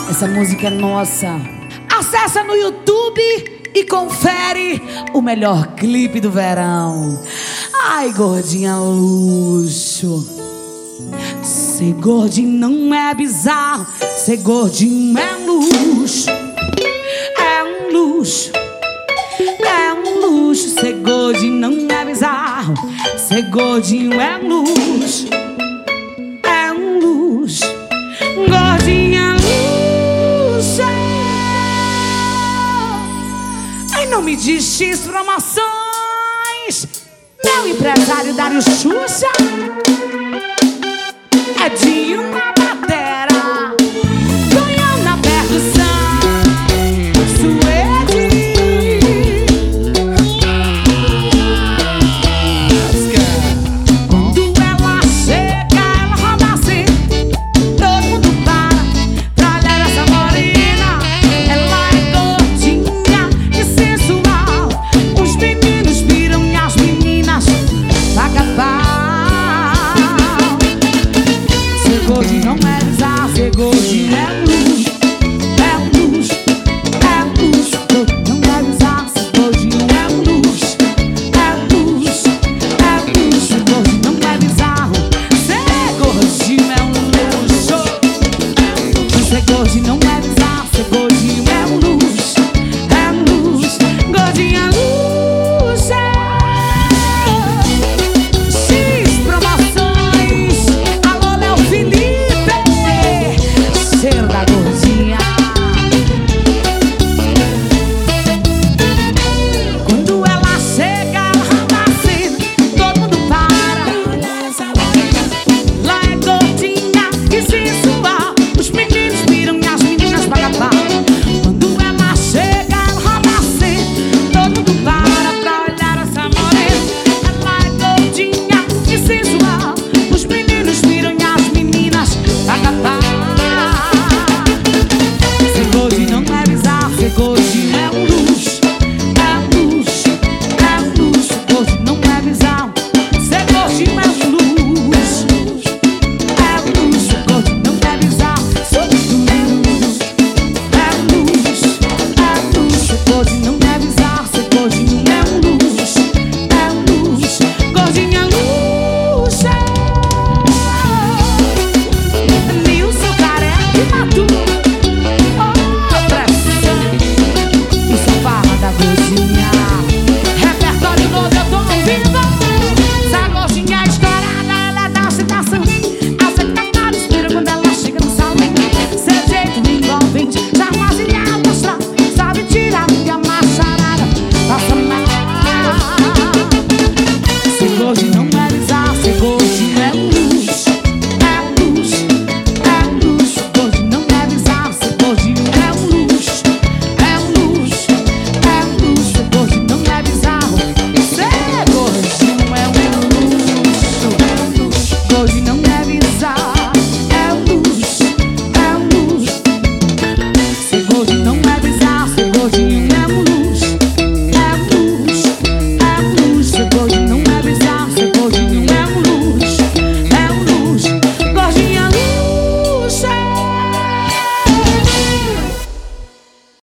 Essa música é nossa. Acessa no YouTube e confere o melhor clipe do verão. Ai, gordinha luxo. Ser gordinho não é bizarro, ser gordinho é luxo. É um luxo, é um luxo. Ser gordinho não é bizarro, ser gordinho é luxo. É um luxo, gordinha luxo. Ai, não me diz X promoções, meu empresário Dário Xuxa. Edinho na batera, Tonhão na percussão, Suede. Quando ela chega, ela roda assim, todo mundo para olhar essa morena. Ela é gordinha e sensual, os meninos viram e as meninas paga-pau. Ser gordinho não é bizarro, ser gordinho